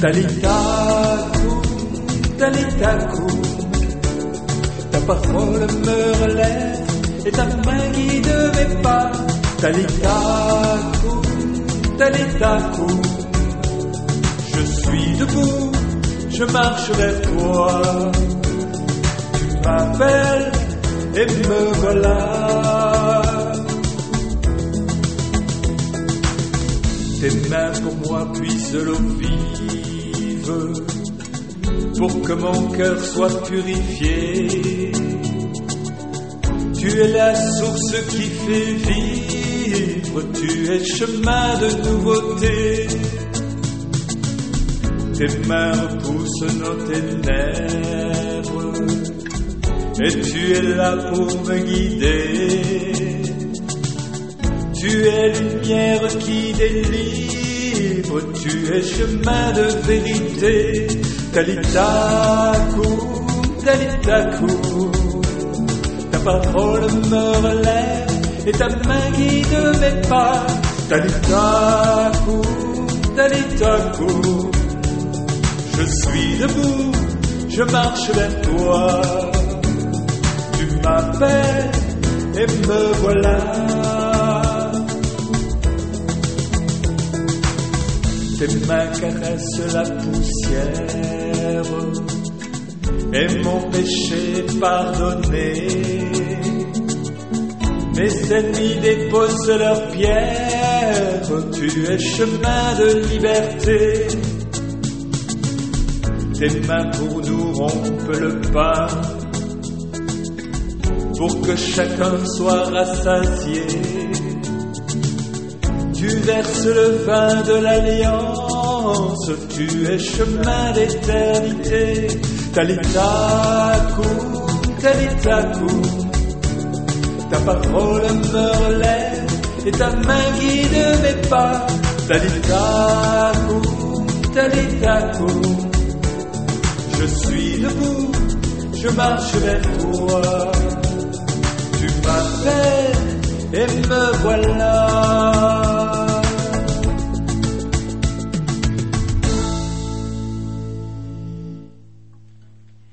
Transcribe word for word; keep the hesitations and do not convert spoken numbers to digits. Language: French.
Talitaku, talitaku, ta parole me relève et ta main guide mes pas. Talitaku, talitaku, je suis debout, je marche vers toi. Tu m'appelles et me voilà. Tes mains pour moi puisent l'eau vive, pour que mon cœur soit purifié. Tu es la source qui fait vivre, tu es chemin de nouveauté. Tes mains repoussent nos ténèbres, et tu es là pour me guider. Tu es lumière qui délivre, tu es chemin de vérité. Talitaku, talitaku, ta parole me relève et ta main guide mes pas. Talitaku, talitaku, je suis debout, je marche vers toi. Tu m'appelles et me voilà. Tes mains caressent la poussière et mon péché pardonné. Mes ennemis déposent leurs pierres, tu es chemin de liberté. Tes mains pour nous rompent le pain, pour que chacun soit rassasié. Tu verses le vin de l'alliance, tu es chemin d'éternité. Talitaku, talitaku, ta parole me relève et ta main guide mes pas. Talitaku, talitaku, je suis debout, je marche vers toi. Tu m'appelles et me voilà.